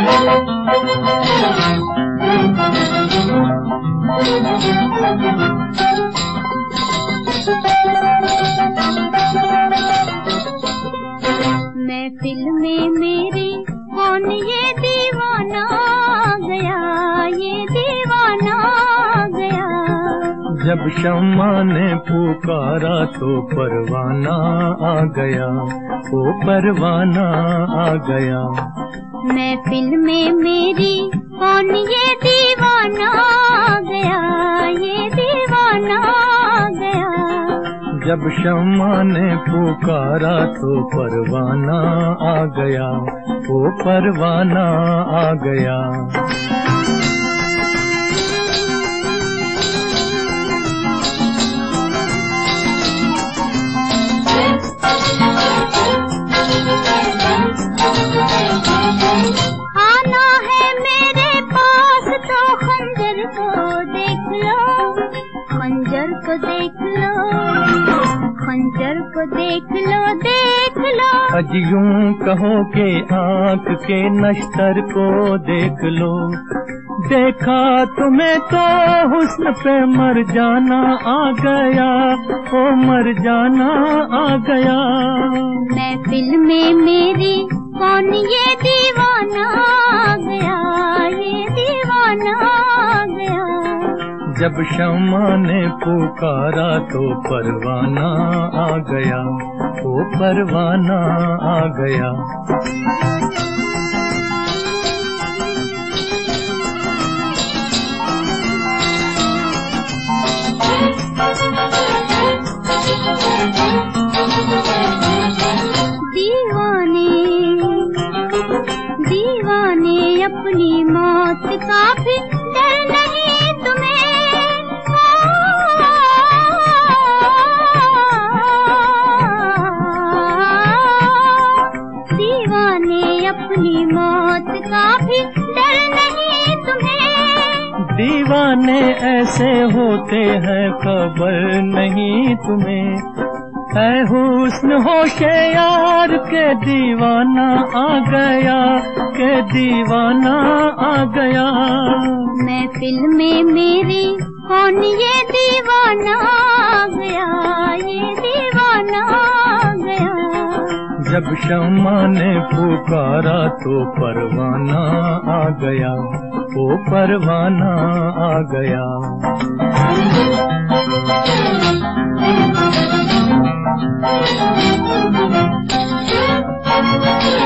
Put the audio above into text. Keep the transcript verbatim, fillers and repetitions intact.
महफिल में मेरी कौन ये दीवाना गया, ये दीवाना गया। जब शम्मा ने पुकारा तो परवाना आ गया, ओ परवाना आ गया। महफिल में मेरी कौन ये दीवाना गया, ये दीवाना गया। जब शम्मा ने पुकारा तो परवाना आ गया, ओ परवाना आ गया। आना है मेरे पास तो खंजर को देख लो, खंजर को देख लो, खंजर को देख लो, देख लो। अज यूं कहो के आँख के नश्तर को देख लो। देखा तुम्हें तो हुस्न पे मर जाना आ गया, ओ मर जाना आ गया। महफिल में मेरी कौन ये दीवाना गया, ये दीवाना गया। जब शम्मा ने पुकारा तो परवाना आ गया, ओ परवाना आ गया। दीवाने दीवाने अपनी मौत का भी डर नहीं तुम्हें। दीवाने अपनी मौत का भी डर नहीं तुम्हें। दीवाने ऐसे होते हैं खबर नहीं तुम्हें। है हुस्न होशे यार के दीवाना आ गया, के दीवाना आ गया। महफिल में मेरी कौन ये दीवाना गया, ये दीवाना गया। जब शम्मा ने पुकारा तो परवाना आ गया, ओ परवाना आ गया। Thank you.